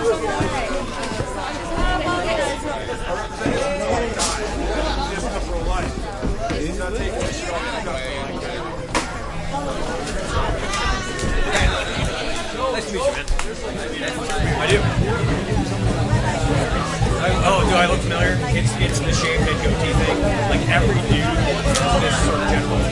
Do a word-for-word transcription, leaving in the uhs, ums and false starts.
Nice to meet you, man. I do. I, oh, do I look familiar? It's it's the shaved head goatee thing. Like every dude has this sort of general